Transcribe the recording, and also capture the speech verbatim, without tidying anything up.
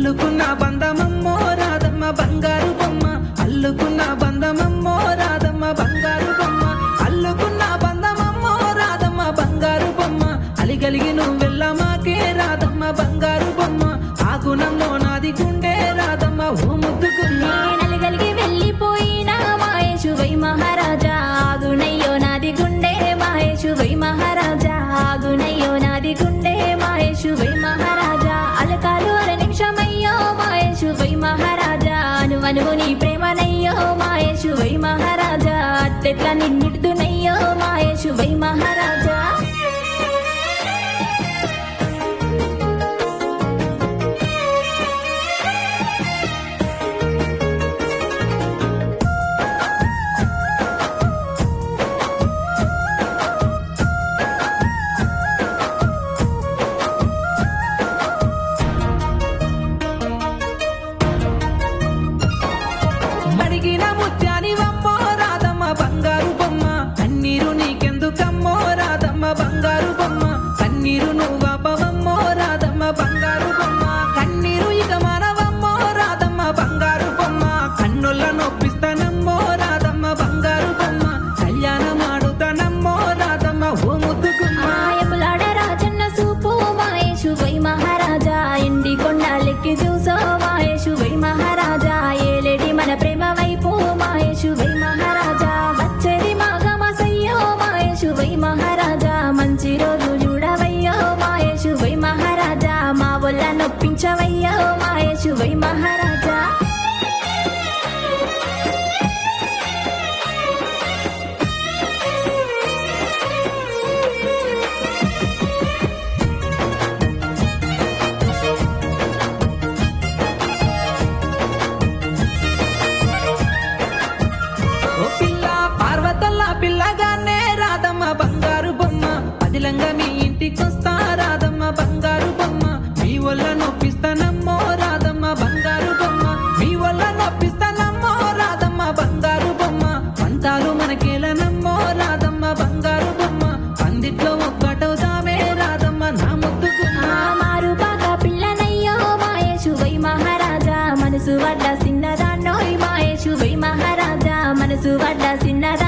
అల్లుకున్న బంధమమ్మో రాధమ్మ బంగారు బొమ్మ, అల్లుకున్న బంధమమ్మో రాధమ్మ బంగారు బొమ్మ, అల్లుకున్న బంధమమ్మో రాధమ్మ బంగారు బొమ్మ, అలిగలిగి నువ్వెల్ల మాకే రాధమ్మ బంగారు బొమ్మ, ఆ గుణంలో నాది గుండె రాధమ్మ ఓ ముద్దుకున్న. నలిగలిగి వెళ్ళిపోయిన మాయేషు వై మహారాజా, ఆగునయ్యో నాది గుండె మాయేషు వై మహారాజా, ఆగునయ్యో నాది గుండె మాయేషు వై మహారాజా, అలకాలు అర నిమిషమయ్యో మాయేషు వై మహారాజా, అనువనువు నీ ప్రేమనయ్యో మాయేషు వై మహారాజా, అట్టెట్లా నిన్నిడుదునయ్యో మాయేషు వై మహారాజా. అడిగిన ముత్యానివమ్మో రాధమ్మ బంగారు బొమ్మ, కన్నీరు నీకెందుకమ్మో రాధమ్మ బంగారు బొమ్మ, కన్నీరు నువ్వపవమ్మో రాధమ్మ బంగారు బొమ్మ, కన్నీరు ఇక మానవమ్మో రాధమ్మ బంగారు బొమ్మ, కన్నుల నొప్పిస్తానమ్మో రాధమ్మ బంగారు బొమ్మ, కళ్యాణమాడుతానమ్మో రాధమ్మ ఓ ముద్దుకుమ్మ. మాయములాడ రాజన్న సూపు మాయేషు వై మహారాజా, ఎండి కొండాలెక్కి చూసో మాయేషు వై మహారాజా, ఏలేడి మన ప్రేమ వైపు మాయేషు వై మహారాజా, వచ్చేది మాఘమాసయ్యో మాయేషు వై మహారాజా, మంచి రోజు చూడవయ్యో మాయేషు వై మహారాజా, మా వల్ల నొప్పించవయ్యో మాయేషు వై మహారాజా. ఓ పిల్ల పార్వతల్లా పిల్లగానే రాధమ్మ బంగారు బొమ్మ, పదిలంగా మీ ఇంటికొస్తా రాధమ్మ బంగారు బొమ్మ, మీ వల్ల నొప్పిస్తానమ్మో రాధమ్మ బంగారు బొమ్మ, మీ వల్ల నొప్పిస్తానమ్మో రాధమ్మ బంగారు బొమ్మ, పంతాలు మనకేలనమ్మో రాధమ్మ బంగారు బొమ్మ, పందిట్లో ఒక్కటవుతావే రాధమ్మ నా ముద్దుకుమ్మ. మారు బాగా పిల్లనయ్యో మాయేషు వై మహారాజా, మనసు వడ్డ సిన్నదాన్నోయ్ మాయేషు వై మహారాజా, మనసు వడ్డ సిన్నదా